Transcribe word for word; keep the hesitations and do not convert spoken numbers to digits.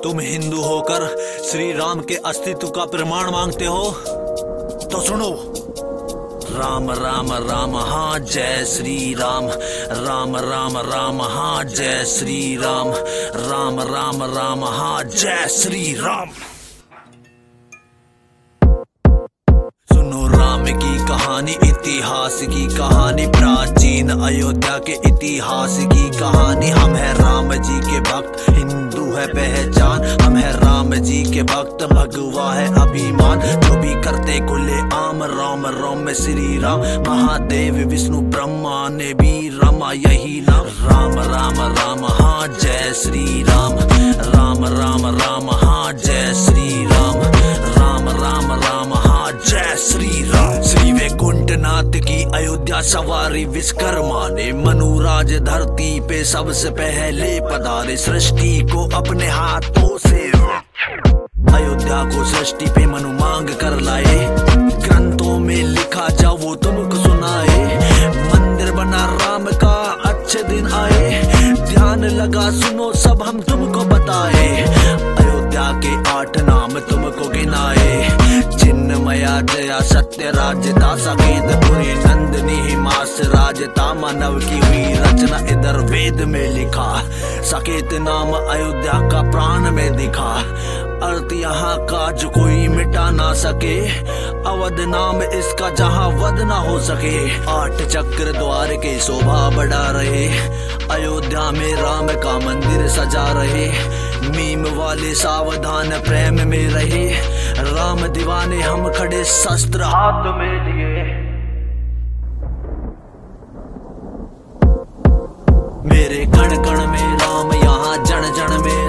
तुम हिंदू होकर श्री राम के अस्तित्व का प्रमाण मांगते हो तो सुनो। राम राम राम हाँ जय श्री राम, राम राम राम हाँ जय श्री राम, राम राम राम हाँ जय श्री राम। सुनो राम की कहानी, इतिहास की कहानी, प्राचीन अयोध्या के इतिहास की कहानी। हम है राम जी के भक्त, हिंदू है पहचान, हम है राम जी के भक्त, भगवा है अभिमान। जो भी करते खुले आम, राम राम में श्री राम, महादेव विष्णु ब्रह्मा ने भी रमा यही नाम। राम राम राम हाँ जय श्री राम, राम राम राम हाँ जय श्री राम, राम राम राम हाँ जय श्री राम। श्री वैकुंठनाथ की अयोध्या सवारी विश्वकर्मा ने, मनुराज धरती पे सबसे पहले पधारे, सृष्टि को अपने हाथों से अयोध्या को सृष्टि पे मनु मांग कर लाए। ग्रंथों में लिखा जा वो तुमको सुनाए, मंदिर बना राम का अच्छे दिन आए। ध्यान लगा सुनो सब हम तुमको बताए, अयोध्या के आठ नाम तुमको गिनाए। चिन्मया जया सत्य राजता, सकेत पुरी नंदिनी हिमास राजता। मानव की हुई रचना इधर वेद में लिखा, सकेत नाम अयोध्या का प्राण में दिखा। अर्थ यहाँ का जो कोई मिटा ना सके, अवध नाम इसका जहाँ वध ना हो सके। आठ चक्र द्वार के शोभा बढ़ा रहे, अयोध्या में राम का मंदिर सजा रहे। मीम वाले सावधान प्रेम में रहे, राम दीवाने हम खड़े शस्त्र हाथ में लिए। मेरे कण कण में राम, यहाँ जन जन में